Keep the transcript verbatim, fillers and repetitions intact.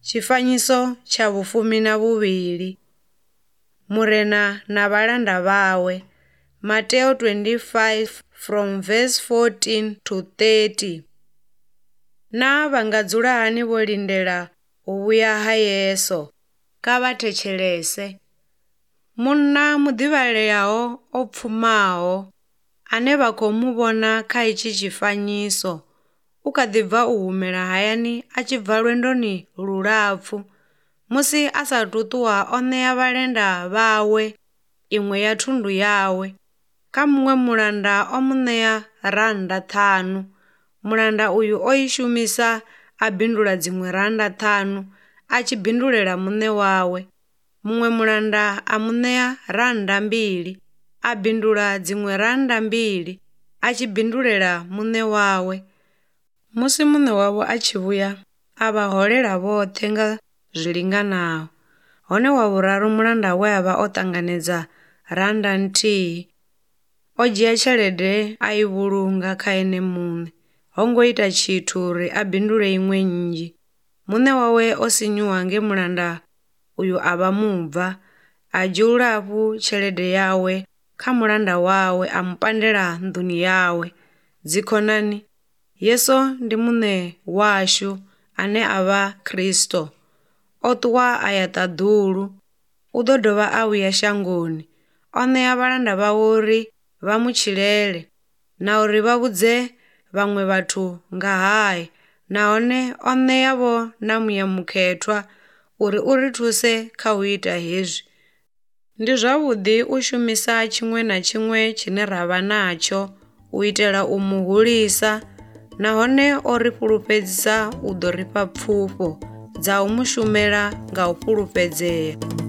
Tshifanyiso tsha vhufumi na vhuvhili. Murena na vhalanda vhawe. Mateo twenty-five from verse fourteen to thirty. Na vha nga dzula hani vho lindela u vhuya ha Yesu? Kha vha thetshelese. Munna muḓivhaleaho o pfumaho ane vha khou mu vhona kha itshi tshifanyiso u kha ḓi bva u humela hayani a tshi bva lwendoni lulapfu. Musi a sathu ṱuwa o ṋea vhalanda vhawe iṅwe ya thundu yawe. Kha muṅwe mulanda o mu ṋea rannda ṱhanu. Mulanda uyu o i shumisa a bindula dziṅwe rannda ṱhanu a tshi bindulela muṋe wawe. Muṅwe mulanda a mu ṋea rannda mbili a bindula dziṅwe rannda mbili a tshi bindulela muṋe wawe. Musi muṋe wavho a tshi vhuya a vha holela vhoṱhe nga zwilinganaho. Hone wa vhuraru mulanda we a vha o ṱanganedza rannda nthihi o dzhia tshelede a i vhulunga kha ene muṋe, ho ngo ita tshithu uri a bindule iṅwe nnzhi. Muṋe wawe o sinyuwa nge mulanda uyu a vha mubva, a dzhiula hafhu tshelede yawe kha mulanda wawe a mu pandela nḓuni yawe. Dzikhonani, Yesu ndi muṋe washu ane a vha Kristo. O ṱuwa a ya ṱaḓulu, u ḓo dovha a vhuya shangoni. O ṋea vhalanda vhawe uri vha mu tshilele na uri vha vhudze vhaṅwe vhathu nga haye, nahone o ṋea vho na muya mukhethwa uri u ri thuse kha u ita hezwi. Ndi zwavhuḓi u shumisa tshiṅwe na tshiṅwe tshine ra vha natsho u itela u mu hulisa, nahone o ri fhulufhedzisa u ḓo ri fha pfufho dza u mu shumela nga u fhulufhedzea.